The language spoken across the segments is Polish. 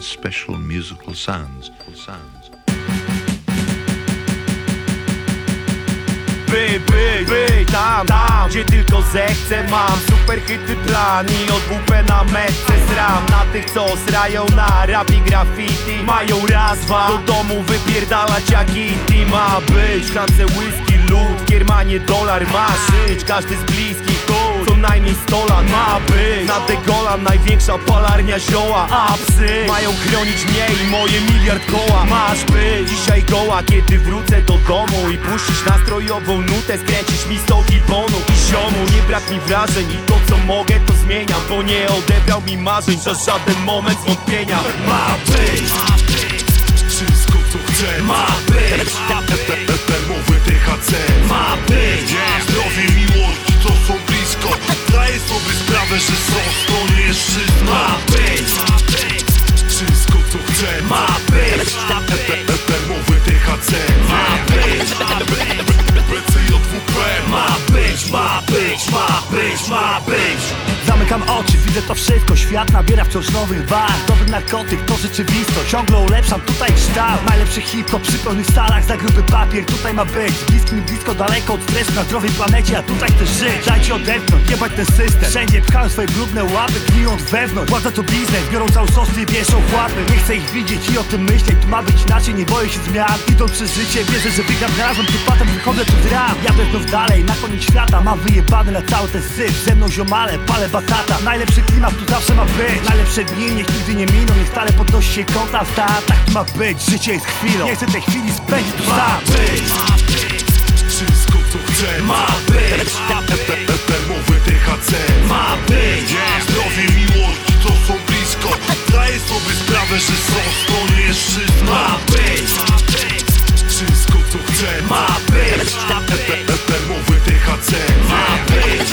special musical sounds. By, tam, gdzie tylko zechcę. Mam super hity plan i od WP na metce zram na tych, co srają na rap i graffiti. Mają raz, dwa, do domu wypierdalać jak inti. Ma być w szklance whisky, lód, kiermanie, dolar. Ma żyć każdy z bliskich, co najmniej 100 lat. Ma być na Degolan największa palarnia zioła. A psy mają chronić mnie i moje miliard koła. Masz być dzisiaj goła, kiedy wrócę do domu i puścisz nastrojową nutę, skręcisz mi stoki bonu. I ziomu, nie brak mi wrażeń i to co mogę to zmieniam, bo nie odebrał mi marzeń za żaden moment zwątpienia. Ma być wszystko co chcę. Ma być Termowy THC. Ma być zdrowie, miłość, to są blisko. Zdaję sobie sprawę, że sos to nie jest wszystko. Ma być wszystko co chcę. Ma być Termowy THC. Ma być BCJWP. Ma być, ma być, ma być, ma być. Zamykam oczy, widzę to wszystko. Świat nabiera wciąż nowych barw. Nowy narkotyk to rzeczywistość. Ciągle ulepszam tutaj kształt. Najlepszy hip-hop przy pełnych salach. Za gruby papier tutaj ma być. Bliski mi blisko, daleko od stresu. Na zdrowej planecie, a tutaj chcę żyć. Dajcie odetchnąć, jebać ten system. Wszędzie pchają swoje brudne łapy, gniją od wewnątrz. Władza to biznes, biorą cały sos i wieszą chłapy. Nie chcę ich widzieć i o tym myśleć. Tu ma być inaczej, nie boję się zmian. Idąc przez życie, wierzę, że wygram razem. Tu patem wychodzę tu z ram. Jadę znów dalej, na koniec świata. Mam wyjebany na cały ten syf. Ze mną ziomale, palę batata. Najlepszy klimat tu zawsze ma być. Najlepsze dni niech nigdy nie miną. Niech stale podnosi się konta stat. Tak tu ma być, życie jest chwilą. Nie chcę tej chwili spędzić tu sam. Ma być wszystko co chcę. Ma być Termowy THC. Ma być zdrowie, miłość, to są blisko. Zdaję sobie sprawę, że sos to nie jest wszystko. Ma być wszystko co chcę. Ma być Termowy THC. Ma być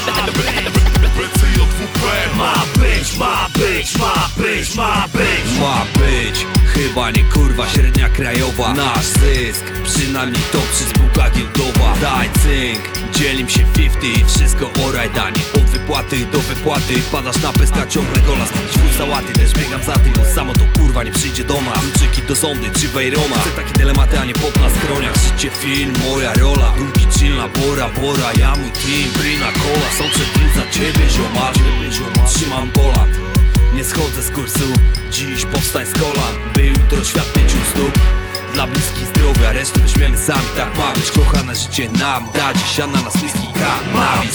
BCJWP. Ma być, ma być, ma być, ma być. Ma być, chyba nie kurwa średnia krajowa. Nasz zysk, przynajmniej to przy spółka giełdowa. Daj cynk, dzielim się 50. Wszystko oraj danie, od wypłaty do wypłaty. Padasz na pestka, ciągle gola, skupić full sałaty. Też biegam za tym, bo samo to kurwa nie przyjdzie do nas. Kluczyki do zondy czy Wejroma. Chcę takie dylematy, a nie pot na skroniach. Życie film, moja rola. Drugi chillna, bora, ja mój team. Brina kola, są przed tym za ciebie ziomal. Trzymam pola, nie schodzę z kursu. Dziś powstań z kolan, by jutro świat nie czuł stóp. Dla bliskich zdrowia, resztę weźmiemy sami. Tak ma być, kochane życie nam da. Dziś siana na bliski kanabis.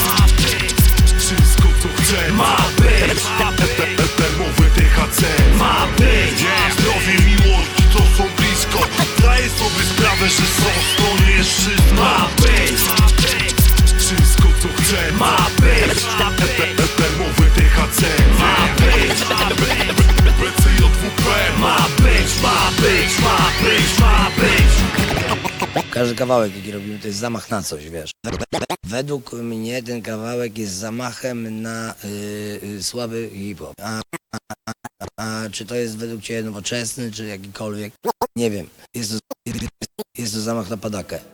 wszystko co chcę. Ma być Termowy THC. Ma być zdrowie, miłość, to są blisko. Zdaję sobie sprawę, że sos to nie jest wszystko. Ma być wszystko co chcę. Ma być Termowy THC. Ma być BCJWP. Ma być, ma być, ma być, ma być. Każdy kawałek jaki robimy to jest zamach na coś, wiesz. Według mnie ten kawałek jest zamachem na słaby hip-hop. A czy to jest według ciebie nowoczesny, czy jakikolwiek? Nie wiem. Jest to zamach na padakę.